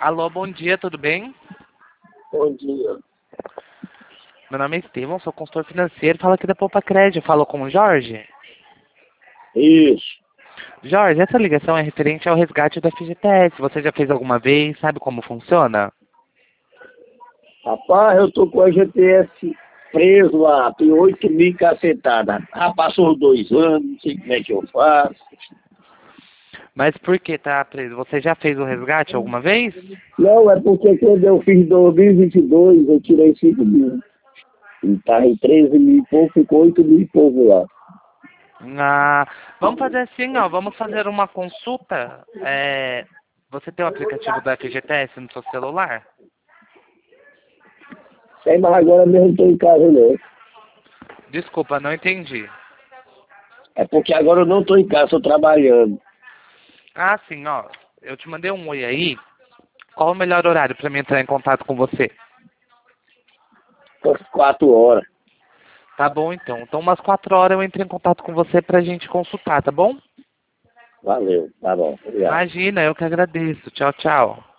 Alô, bom dia, tudo bem? Bom dia. Meu nome é Estevão, sou consultor financeiro, falo aqui da Poupa Crédito. Falo com o Jorge? Isso. Jorge, essa ligação é referente ao resgate da FGTS. Você já fez alguma vez? Sabe como funciona? Rapaz, eu tô com a GTS preso lá, tem 8 mil cacetada. Ah, passou 2 anos, não sei como é que eu faço. Mas por que tá preso? Você já fez o resgate alguma vez? Não, é porque quando eu fiz 2022, eu tirei 5 mil. E tá em 13 mil e pouco, ficou 8 mil e pouco lá. Ah, vamos fazer assim, ó. Vamos fazer uma consulta. Você tem o aplicativo da FGTS no seu celular? Sei, mas agora mesmo eu tô em casa, não. Desculpa, não entendi. É porque agora eu não tô em casa, tô trabalhando. Ah, sim, ó. Eu te mandei um oi aí. Qual o melhor horário para mim entrar em contato com você? Às 4 horas. Tá bom, então. Então, umas 4 horas eu entro em contato com você pra gente consultar, tá bom? Valeu, tá bom, obrigado. Imagina, eu que agradeço. Tchau, tchau.